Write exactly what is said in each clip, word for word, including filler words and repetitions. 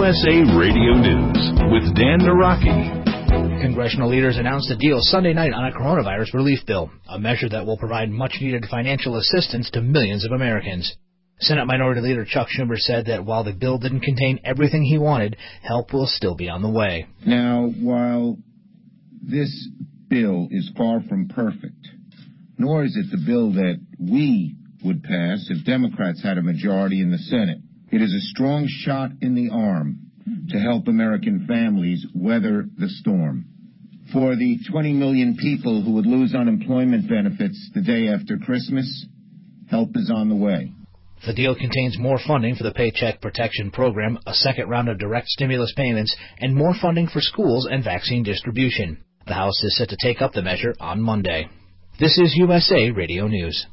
U S A Radio News with Dan Naraki. Congressional leaders announced a deal Sunday night on a coronavirus relief bill, a measure that will provide much-needed financial assistance to millions of Americans. Senate Minority Leader Chuck Schumer said that while the bill didn't contain everything he wanted, help will still be on the way. Now, while this bill is far from perfect, nor is it the bill that we would pass if Democrats had a majority in the Senate, it is a strong shot in the arm to help American families weather the storm. For the twenty million people who would lose unemployment benefits the day after Christmas, help is on the way. The deal contains more funding for the Paycheck Protection Program, a second round of direct stimulus payments, and more funding for schools and vaccine distribution. The House is set to take up the measure on Monday. This is U S A Radio News.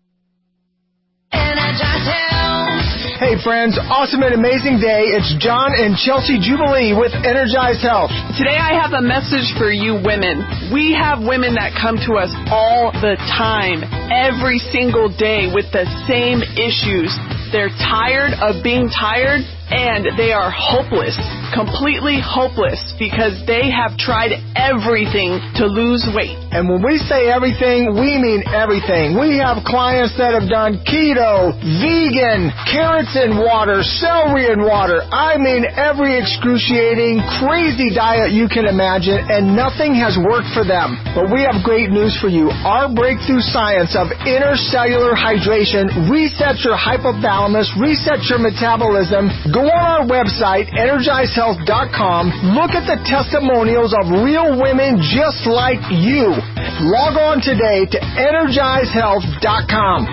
Hey friends, awesome and amazing day. It's John and Chelsea Jubilee with Energized Health. Today I have a message for you women. We have women that come to us all the time, every single day with the same issues. They're tired of being tired and they are hopeless, completely hopeless because they have tried everything to lose weight. And when we say everything, we mean everything. We have clients that have done keto, vegan, carrots in water, celery in water. I mean every excruciating, crazy diet you can imagine, and nothing has worked for them. But we have great news for you. Our breakthrough science of intercellular hydration resets your hypothalamus, resets your metabolism. Go on our website, energized health dot com. Look at the testimonials of real women just like you. Log on today to energized health dot com.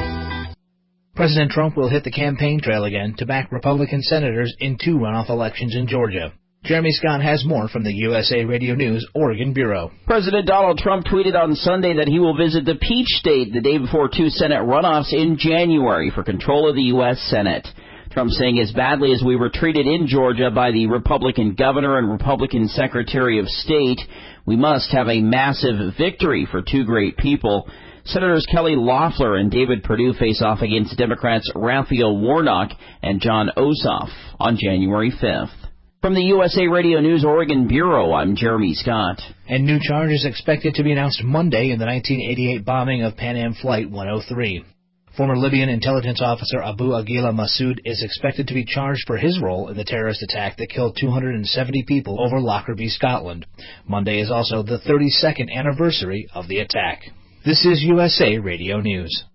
President Trump will hit the campaign trail again to back Republican senators in two runoff elections in Georgia. Jeremy Scott has more from the U S A Radio News Oregon Bureau. President Donald Trump tweeted on Sunday that he will visit the Peach State the day before two Senate runoffs in January for control of the U S Senate. Trump saying as badly as we were treated in Georgia by the Republican governor and Republican Secretary of State, we must have a massive victory for two great people. Senators Kelly Loeffler and David Perdue face off against Democrats Raphael Warnock and John Ossoff on January fifth. From the U S A Radio News Oregon Bureau, I'm Jeremy Scott. And new charges expected to be announced Monday in the nineteen eighty-eight bombing of Pan Am Flight one oh three. Former Libyan intelligence officer Abu Aguila Massoud is expected to be charged for his role in the terrorist attack that killed two hundred seventy people over Lockerbie, Scotland. Monday is also the thirty-second anniversary of the attack. This is U S A Radio News.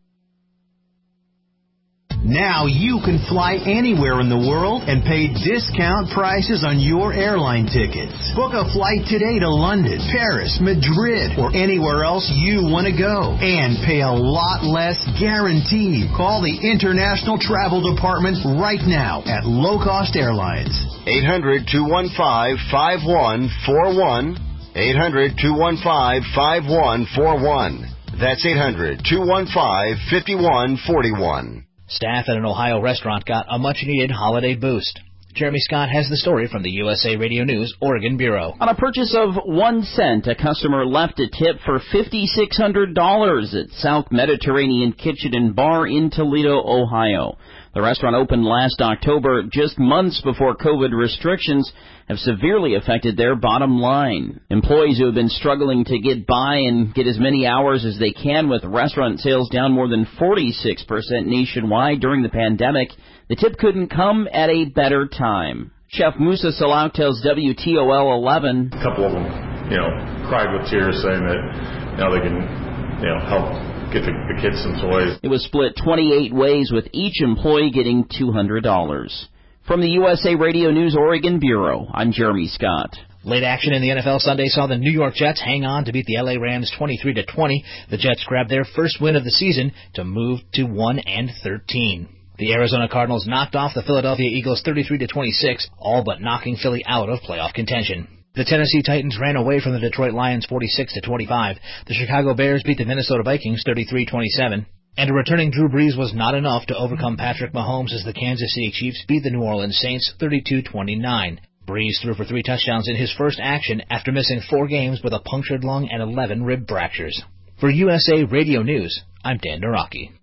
Now you can fly anywhere in the world and pay discount prices on your airline tickets. Book a flight today to London, Paris, Madrid, or anywhere else you want to go. And pay a lot less guaranteed. Call the International Travel Department right now at Low Cost Airlines. eight hundred, two one five, five one four one. eight hundred, two one five, five one four one. That's eight hundred, two one five, five one four one. Staff at an Ohio restaurant got a much-needed holiday boost. Jeremy Scott has the story from the U S A Radio News Oregon Bureau. On a purchase of one cent, a customer left a tip for five thousand six hundred dollars at South Mediterranean Kitchen and Bar in Toledo, Ohio. The restaurant opened last October, just months before COVID restrictions have severely affected their bottom line. Employees who have been struggling to get by and get as many hours as they can with restaurant sales down more than forty-six percent nationwide during the pandemic, the tip couldn't come at a better time. Chef Musa Salau tells W T O L eleven. A couple of them, you know, cried with tears saying that, you know, they can, you know, help get the, the kids some toys. It was split twenty-eight ways, with each employee getting two hundred dollars. From the U S A Radio News Oregon Bureau, I'm Jeremy Scott. Late action in the N F L Sunday saw the New York Jets hang on to beat the L A Rams twenty-three to twenty. The Jets grabbed their first win of the season to move to one and thirteen. The Arizona Cardinals knocked off the Philadelphia Eagles thirty-three to twenty-six, all but knocking Philly out of playoff contention. The Tennessee Titans ran away from the Detroit Lions forty-six to twenty-five. The Chicago Bears beat the Minnesota Vikings thirty-three twenty-seven. And a returning Drew Brees was not enough to overcome Patrick Mahomes as the Kansas City Chiefs beat the New Orleans Saints thirty-two twenty-nine. Brees threw for three touchdowns in his first action after missing four games with a punctured lung and eleven rib fractures. For U S A Radio News, I'm Dan Naraki.